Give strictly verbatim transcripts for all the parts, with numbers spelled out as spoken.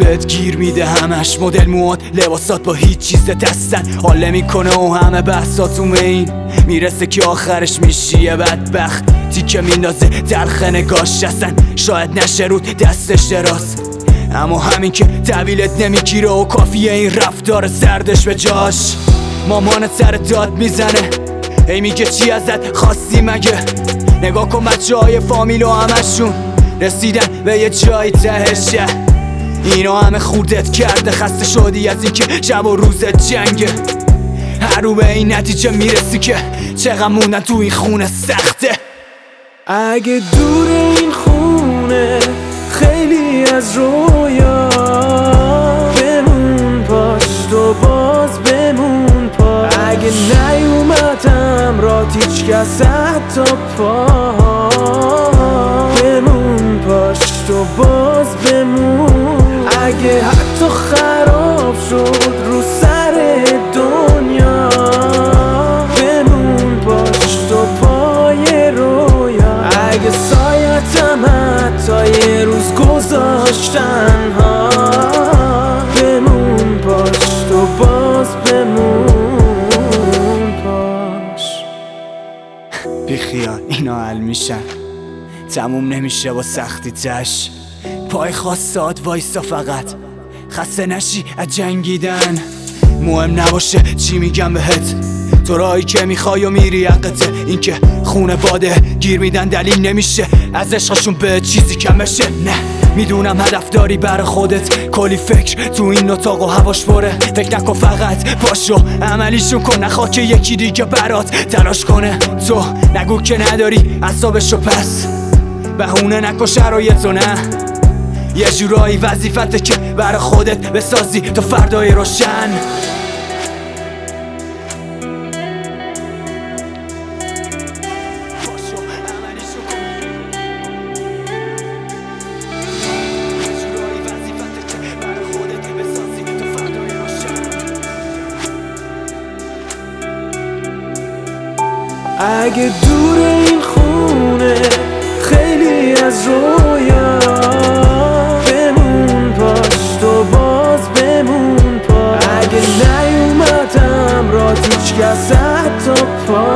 بهت گیر میده همش، مدل موات لباسات با هیچ چیز دستن حال نمیکنه و همه بحثاتون به این میرسه که آخرش میشی یه بدبخت تیکه میندازه تلخ نگاش هستن شاید نشه رود دستش دراز، اما همین که طویلت نمیگیره و کافیه این رفتار سردش به جاش. مامانت سر داد میزنه هی میگه چی ازت خواستی مگه، نگاه کن بچه های فامیل و همشون رسیدن به یه جایی تهشه، اینا همه خوردت کرده خسته شدی از این که شب و روزت جنگه، هر رو به این نتیجه میرسی که چقدر موندن تو این خونه سخته. اگه دور این خونه خیلی از رویا بمون پاشت و باز بمون پاش، اگه نیومدم رات هیچ کس حتی پا بمون پاشت و باز بمون، اگه حتی خراب شد رو سر دنیا بمون پاشت و پای رویا، اگه سایتم حتی یه روز گذاشتن ها بمون پاشت و باز بمون پاش. بیخیال اینا حل میشن، تموم نمیشه با سختی تش، پای خواستاد وایسا فقط خسته نشی از جنگیدن، مهم نباشه چی میگم بهت تو راهی که میخوای و میری حقته، این که خونه واده گیر میدن دلیل نمیشه از عشقشون به چیزی کم بشه. نه میدونم هدف داری بر خودت کلی فکر تو این اتاق و هواش پره، فکر نکن فقط پاشو عملیشون کن، نخوا که یکی دیگه برات تلاش کنه، تو نگو که نداری اعصابشو پس بهونه نکن شرایطو، نه یه جورایی وظیفته که بر خودت بسازی تا فردای روشن. اگه دور این خونه خیلی از رویا بمون پاشت و باز بمون پاش، اگه نیومدم رات هیچ کس حتی پا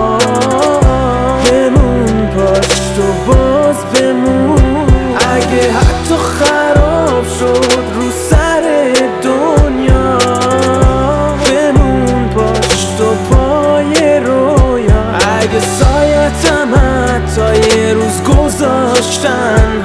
بمون پاشت و باز بمون، اگه حتی خراب شد رو سر دنیا بمون پاشت و پای رویا، اگه سایتم حتی یه روز گذاشتن